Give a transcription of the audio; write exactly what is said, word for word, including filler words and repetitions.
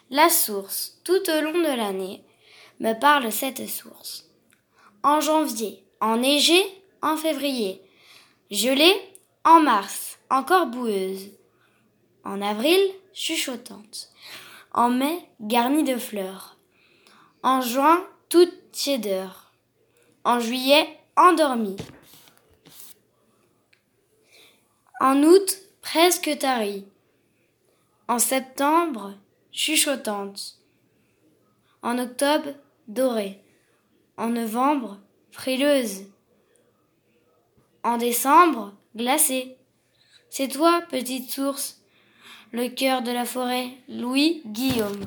La source, tout au long de l'année, me parle cette source. En janvier, enneigée, en février, gelée, en mars, encore boueuse. En avril, chuchotante. En mai, garnie de fleurs. En juin, toute tiédeur. En juillet, endormie. En août, presque tarie. En septembre, chuchotante. En octobre, dorée. En novembre, frileuse. En décembre, glacée. C'est toi, petite source, le cœur de la forêt, Louis Guillaume.